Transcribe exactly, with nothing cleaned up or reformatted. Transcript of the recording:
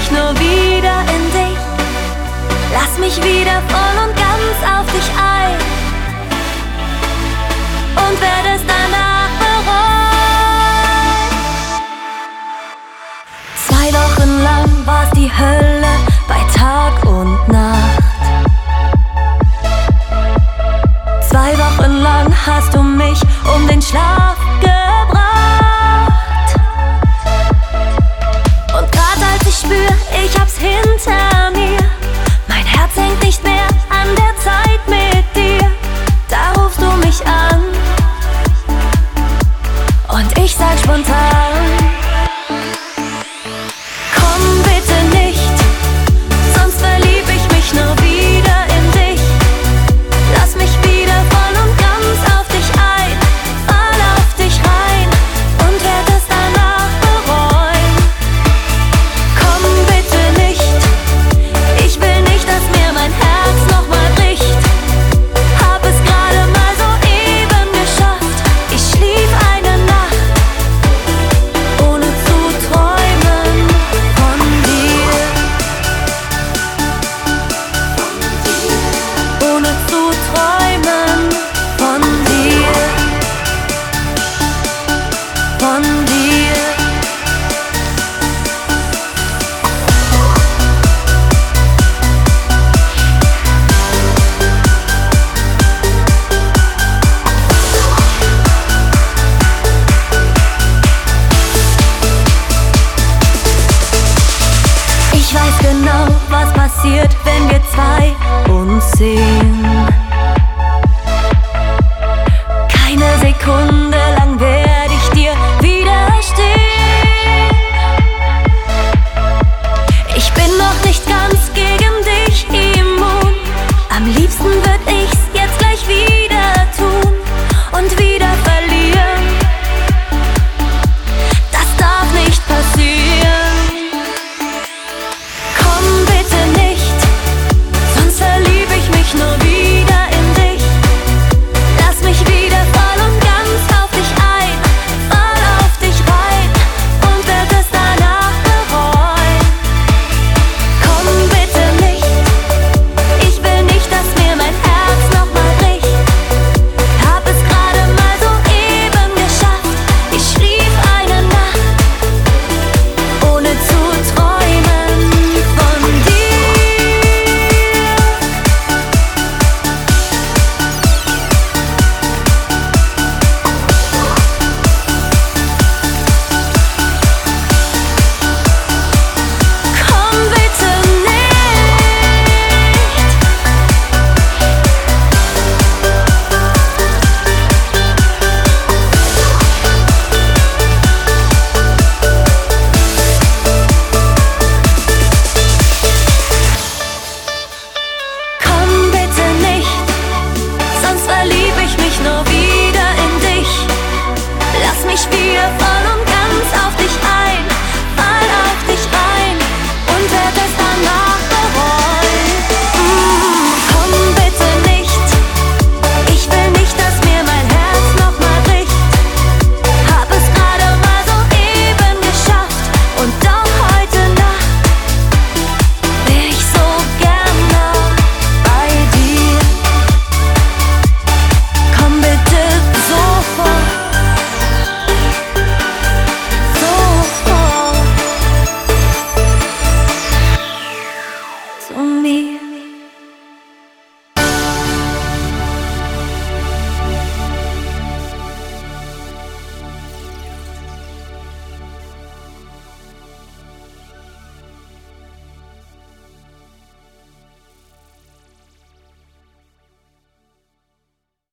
mich nur wieder in dich. Lass mich wieder voll und ganz auf dich ein und werde es danach bereuen. Zwei Wochen lang war's die Hölle bei Tag und Nacht. Zwei Wochen lang hast du mich um den Schlaf gebracht. Und grad als ich spür, ich hab's hinter mir, mein Herz hängt nicht mehr an der Zeit mit dir, da rufst du mich an und ich sag spontan: Komm bitte nicht, sonst verlieb ich mich nur wieder in dich. Lass mich wieder voll und ganz auf dich ein, fall auf dich rein und werd es danach bereuen. Komm bitte nicht, ich will nicht, dass mir mein Herz nochmal bricht. Hab es gerade mal so eben geschafft. Ich schlief eine Nacht, ohne zu träumen von dir. Ohne zu träumen von dir. Von dir. Ich weiß genau, was passiert, wenn wir zwei uns sehen. Keine Sekunde lang werd ich dir widerstehen. Ich bin noch nicht ganz gegen dich immun. Am liebsten würd ich's jetzt gleich wieder tun und wieder verlieren. Das darf nicht passieren. Komm bitte nicht, sonst verlieb ich mich nur wieder in dich. Lass mich wieder voll und ganz auf dich ein, fall auf dich rein und werd es danach bereuen. Komm bitte nicht, ich will nicht, dass mir mein Herz nochmal bricht. Hab es gerade mal so eben geschafft. Ich schlief eine Nacht, ohne zu träumen von dir. Komm bitte nicht. Komm bitte nicht, sonst verlieb ich mich nur wieder in dich. Lass mich wieder voll und ganz auf dich ein, fall auf dich rein und werd es danach bereuen. Mm, komm bitte nicht, ich will nicht, dass mir mein Herz nochmal bricht. Hab es gerade mal so eben geschafft und doch heute Nacht wär ich so gerne bei dir. Komm bitte sofort, sofort zu mir.